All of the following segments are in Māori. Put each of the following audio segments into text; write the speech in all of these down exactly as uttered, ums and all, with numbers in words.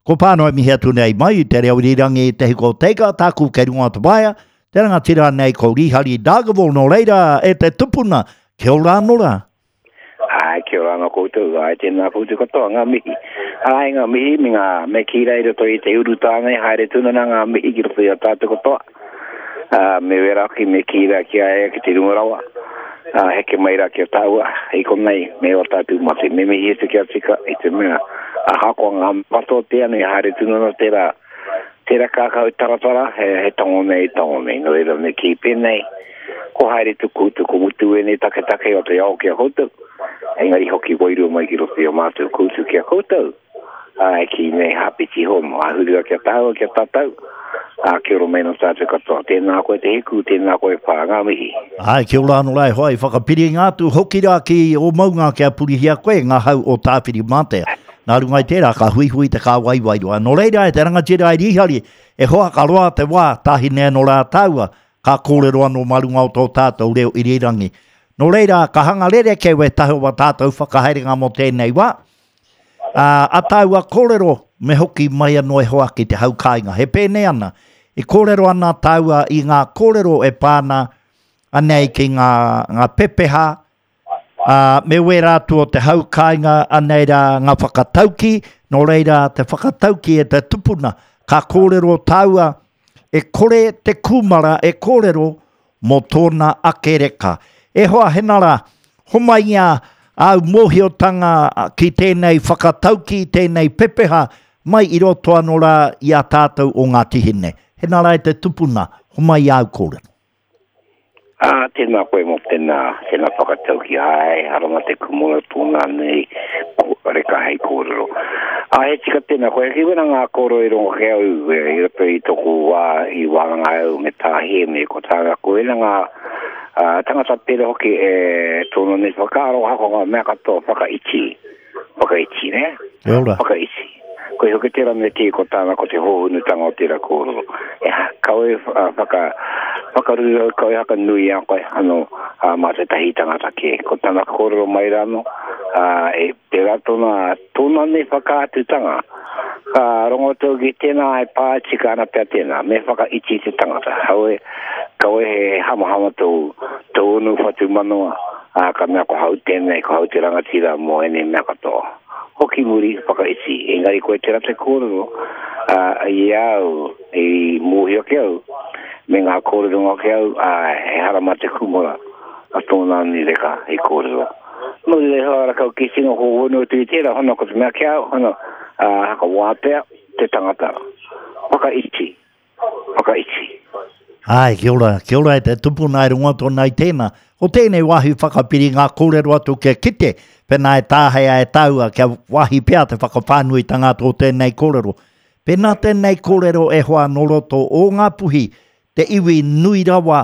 Ko pānoa mi hea tunei mai, te reo rirangi te hiko teika, tāku ke runga te baia, te ranga tira nei ko rihari Dagavo no reira e te tupuna, kia ora nora. Ai, kia ora no koutou, ai tēnā putu katoa ngā mihi. Ai ngā mihi, mi ngā me ki reira toi te urutanga, haere tunana ngā mihi ki roto i a tātu katoa. Uh, me wera ki me ki reira ki aia ki te rungarawa. Uh, heke mai ra ki a tāua, i konei, me o tātu mate, me mihi e te kia tika, i te mea. A hako ngā mato te ane, haere tunana tera, tera kākau taratara, he, he tongo nei, tongo nei, no reira me ki penei, ko haere tuku, tuku mutu e ne take take o te ao kia koutou, engari hoki wairu mai ki roto o mātou koutou kia koutou, ai ki nei hapiti homo, a hurua kia tāua, kia tātau, a kia ro mena tātou katoa, tēnā koe te hiku, tēnā koe whāngā mihi. Ai, kia ora no lai hoi, whakapiri ngātu, hoki rā ki o maunga kia purihia koe, ngā hau o tāwhiri mātea. Nā rungai tērā, ka hui hui te kā waiwairua. No reira e te rangatira i rihari, e hoa ka roa te wā, tahi nea no rā taua, ka kōrero anō marunga o tō tātou reo i rirangi. No reira, ka hanga rere ke we taho wa tātou whakahaerenga mo tēnei wā. Uh, a taua kōrero me hoki mai anō e hoa ki te haukainga. He pēne ana, e kōrero ana taua i ngā kōrero e pāna anei ki ngā, ngā pepeha, Uh, me we rātu o te haukainga anei rā ngā whakatauki, no reira te whakatauki e te tupuna, ka kōrero taua, e kore te kumara e kōrero mo tōna akereka. E hoa henara, homai ia au mohiotanga ki tēnei whakatauki, tēnei pepeha, mai i roto anō rā i a tātou o ngā tihine. Henara e te tupuna, homai au kōrero. Ah, tēnā koe mo tēnā, tēnā whakatauki ai, harama te kumura tūnga nei, reka hei kōrero. Ah, he tika tēnā koe, ki wera ngā kōrero i rongo ke au, i rato i toku wā, i wānganga au me tāhe me ko tāga koe, ngā uh, tangata pere hoki e tōno nei whakaaro hako ngā mea katoa whakaichi, whakaichi, ne? Eura. Whakaichi. Koe hoki tera me te ko tāna ko te hohunutanga o tera kōrero. E ha, kaue whaka, whakaruru koe haka nui a koe, ano, uh, mā te tahi tangata ke, ko tāna kōrero mai rano, uh, e pera tōna, tōna ne whakaatutanga, ka rongo tau ki tēnā e pātika ana pia tēnā, me whakaiti te tangata, haue, kaue he hama hama tau, tau unu whatu manoa, uh, ka mea ko hau tēnei, ko hau te rangatira mo ene mea katoa. Hoki muri whakaiti, engari koe tera te kōrero, uh, i au, i mūhio ke au, me ngā kōrero ngā ke au, uh, he harama te kumura, a tōna ni reka i kōrero. Nō i reha ara kau ki singo ho hono tui tera, hono ko te mea ke au, hono uh, haka wāpea te tangata. Whakaiti, whakaiti. Ai, kia ora, kia ora e te tupuna e runga tōna i tēnā. O tēnei wahi whakapiri ngā kōrero atu ke kite, pena e tāhea e taua, kia wahi pia te whakapānui tanga tō tēnei kōrero. Pena tēnei kōrero e hoa noroto o ngā puhi, te iwi nui rawa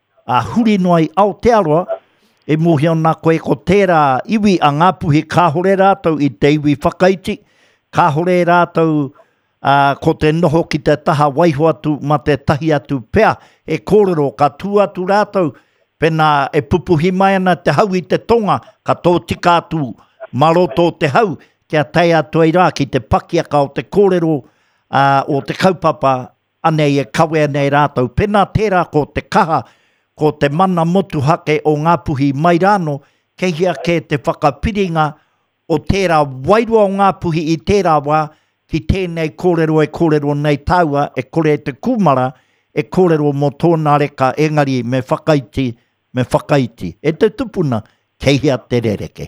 a huri noi Aotearoa, e muhi ona koe ko tērā iwi a ngā puhi ka hore rātou i te iwi whakaiti, ka hore rātou Uh, ko te noho ki te taha waiho atu ma te tahi atu pea, e kōrero ka tū atu rātou, pena e pupuhi mai ana te hau i te tonga, ka tō tika atu maroto te hau, kia tei atu ai rā ki te pakiaka o te kōrero uh, o te kaupapa, anei e kawe anei rātou, pena tērā ko te kaha, ko te mana motu hake o ngā puhi mai rāno, kei hia ke te whakapiringa o tērā wairua o ngā puhi i tērā wā, ki tēnei kōrero e kōrero nei taua, e kore te kumara, e kōrero mo tōna reka engari me whakaiti, me whakaiti. E te tupuna, kei hea te rereke.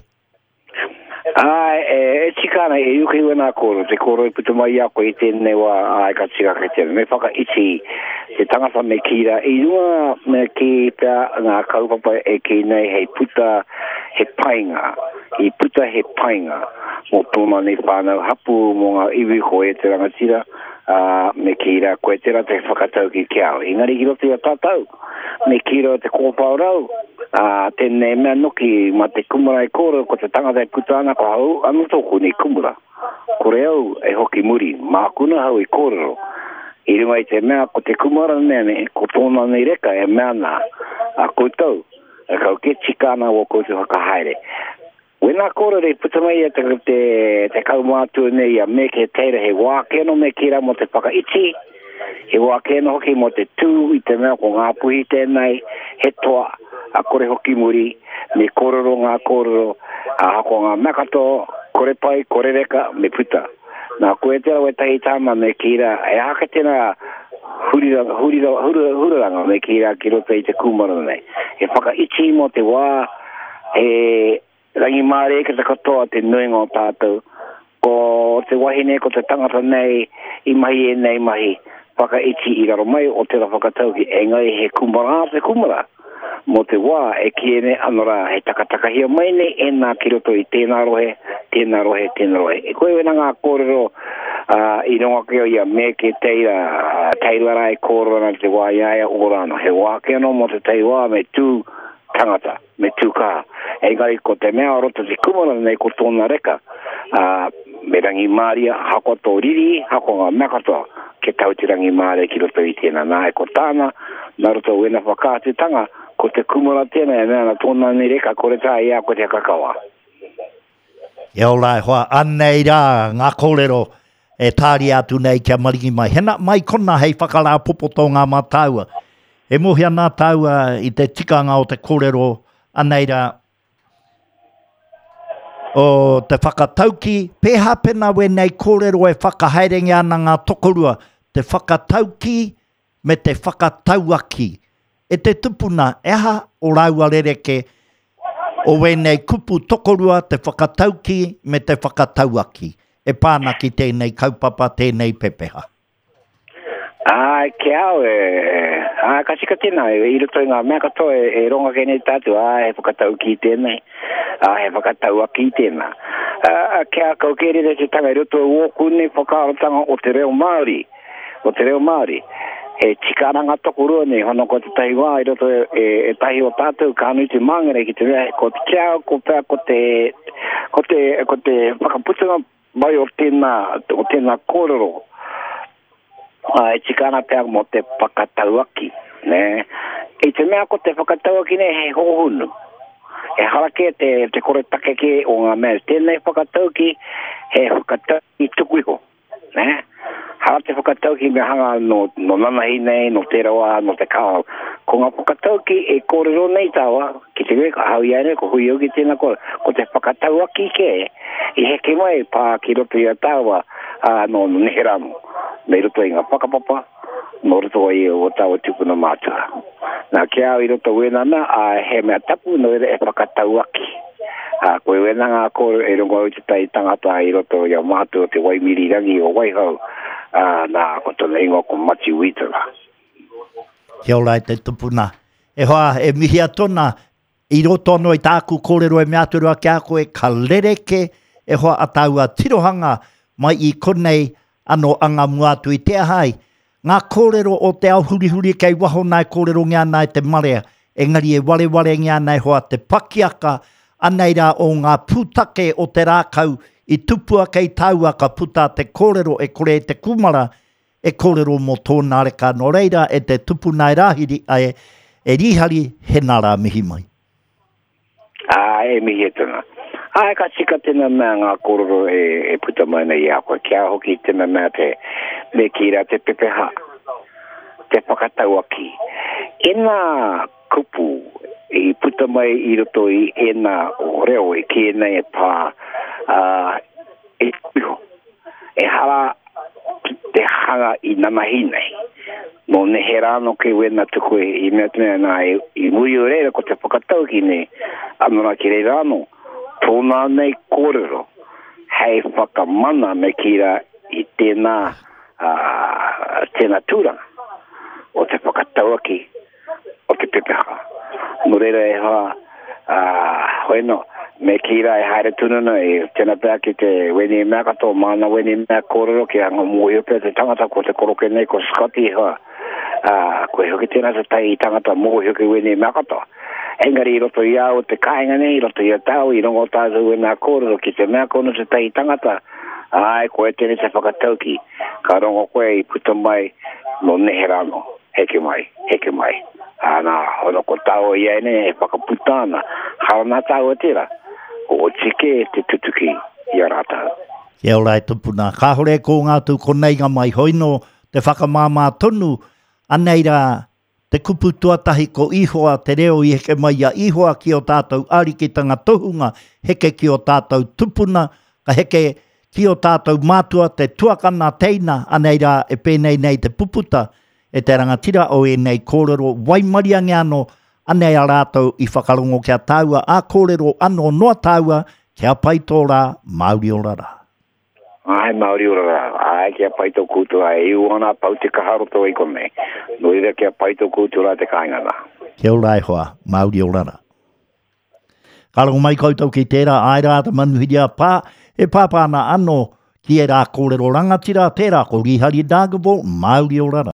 Ai, e, e tikana e uki wana kōrero, te kōrero i putu mai ako i tēnei wā ai ka tika ke tēnei. Me whakaiti, te tangata me kira, i rua me ki pia ngā kaupapa e ki nei hei puta he painga, i puta he painga, mo tōna nei whānau hapu mo ngā iwi koe te rangatira, uh, me kira koe tera te whakatau ki kiao. Ingari ki roto i a tātau, me kira te kōpau rau, uh, tēnei mea noki ma te kumura e kōrero, ko te tangata e puta ana ko hau, anu tōku ni kumura. Kore au e hoki muri, mā kuna hau i kōrero. I runga i te mea, ko te kumara nene, ko tōna nei reka e mea nā, a koutou, e kau ke tikana o koutou hakahaere. Wena kōrero rei puta mai te, te, te kaumātua nei a me ke teira he wākeno me kira mo te whakaiti, he wākeno hoki mo te tū i te mea ko ngā puhi tēnei, he toa a kore hoki muri, me kōrero ngā kōrero, a hako ngā makato, kore pai, kore reka, me puta. Nā koe tera we tahi tāma me kira, e haka tēnā huriranga, huriranga, huriranga me kira ki roto i te kumara nei. He whakaiti mo te wā, he rangi māre ke te katoa te nuinga o tātou, ko te wahine ko te tangata nei, i mahi e nei mahi, whakaiti i raro mai o te ra whakatauki, e ngai he kumara te kumara. Mo te wā e kiene anora he takatakahia mai nei e nā ki roto i tēnā rohe, tēnā rohe, tēnā rohe. E koe wena ngā kōrero uh, i ronga keo ia me ke teira, uh, teilara e kōrero na te wā iaia orano. He wā keno mo te tei wā me tū tangata, me tū kā. E ngari ko te mea roto te kumara nei ko tōna reka, uh, me rangi māria, hako tō riri, hako ngā mea katoa, ke tau te rangi māre ki roto i tēnā. Nā e ko tāna, nā roto wena whakātutanga, ko te kumara tēnā e mea na tōna ni reka kore tā ia ko te kakawa. E o lai hoa, anei rā ngā kōrero e tāri atu nei kia mariki mai. Hena mai kona hei whakarā popoto ngā mātaua. E mohi anā taua i te tikanga o te kōrero anei rā o te whakatauki. Pēha pena we nei kōrero e whakahaerengi ana ngā tokorua. Te whakatauki me te whakatauaki. E te tupuna, eha o raua rereke o wenei kupu tokorua te whakatauki me te whakatauaki. E pāna ki tēnei kaupapa, tēnei pepeha. Ai, ke au e, ai, ka tika tēnā, e iro toi ngā mea katoa e, e ronga kene tātu, ai, he whakatauki tēnei, ai, he whakatauaki tēnā. Ai, ke au kau kere te tanga i roto e wōkune whakaarotanga o te reo Māori, o te reo Māori. E tikaranga tokorua nei, hono ko te tahi wā, i roto e, e, e tahi o tātou, ka anu te mangere ki te mea, ko te kia, ko pēr, ko te, ko te, ko te whakaputanga mai o tēnā, o tēnā kōrero. Uh, e tikana pēr mo te whakatauaki, ne? E te mea ko te whakatauaki nei, he hohunu. E harake te, te kore takeke o ngā mea, tēnei whakatauki, he whakatauki tukuiho, ne? Hara te whakatauki me hanga no, no nanahi nei, no te rawa, no te kao. Ko ngā whakatauki e kōrero nei tāua, ki te weka hau iai nei, ko hui au ki tēnā kōrero. Ko te whakatauaki ke, i heke mai pā ki roto i a tāua, uh, no, no neherano. Nei roto i ngā whakapapa, no roto i o tāua tupuna mātua. Nā ke au i roto wena na, uh, he mea tapu no e whakatauaki. Uh, koe wena ngā kōrero e rongo au te tai tangata i roto i a mātua te waimiri rangi o waihau. Uh, nā, ko tōna ingo ko Mati Uitara. Kia ora te tupuna. E hoa, e mihia tōna, i roto no i tāku kōrero e mea turua ki a koe, ka lereke, e hoa ataua tirohanga mai i konei ano anga muatu i te ahai. Ngā kōrero o te au huri huri kei waho nai kōrero ngā nai te marea, engari e wale wale ngā nai hoa te pakiaka, anei rā o ngā pūtake o te rākau, i tupua kei taua ka puta te kōrero e kore te kumara e kōrero mo tōna reka no reira e te tupu nai rāhiri e, e rihari he nara mihi mai. Ah, e mihi e tana. Ah, ka tika tēnā mea ngā kōrero e, e puta mai nei a koe. Kia hoki tēnā mea te me kira te pepeha, te whakatauaki. E nā kupu i puta mai i roto i e nā o reo e ki nei e pā Uh, e piho, e hara te hanga i nanahi nei. No neherano ke wena tuku i mea tēnā nā i, i muri o reira ko te whakatauki nei, anora ki reirano, tōna nei kōrero, hei whakamana me kira i tēnā, uh, tēnā tūranga, o te whakatauaki, o te pepeha. No reira e hoa, uh, hoeno, me kira e haere tununa e tēnā pēr ki te weni mea kato, mana weni mea kōrero ki anga mōhio pēr te tangata ko te koroke nei ko Scotty hoa. Uh, koe hoki tēnā te tai i tangata mōhio ki weni mea kato. Engari i roto i au te kāinga nei, i roto i a tau, i rongo tātou e mea kōrero ki te mea kono te tai i tangata. Ai, koe tēne te whakatauki, ka rongo koe i puta mai no neherano, heke mai, heke mai. Ana, hono ko tau i aine e whakaputana, harana tau e tira. o tike te tutuki i a rātau. Kia ora e tupuna. Ka hore ko ngātu konei ngā mai hoino te whakamāmā tonu. Anei rā te kupu tuatahi ko ihoa te reo i heke mai a ihoa ki o tātou arikitanga tohunga. Heke ki o tātou tupuna. Ka heke ki o tātou mātua te tuakana teina. Anei rā e pēnei nei te puputa. E te rangatira o e nei kōrero waimariangi ano. Anei a rātou i whakarongo kia tāua. A kōrero ano noa tāua kia paito rā Māori o rara. Ai Māori ora rā, ai kia paito kūtua, e uana pau te kaharoto i kone. Noira kia paito kūtua te kāingana. Kia ora e hoa, Māori o rara. Karango mai koutou ki tērā, ai rā ta manuhiria pā, e pāpāna ano ki e rā kōrero rangatira, tērā ko Rihari Dāgabo, Māori o rara.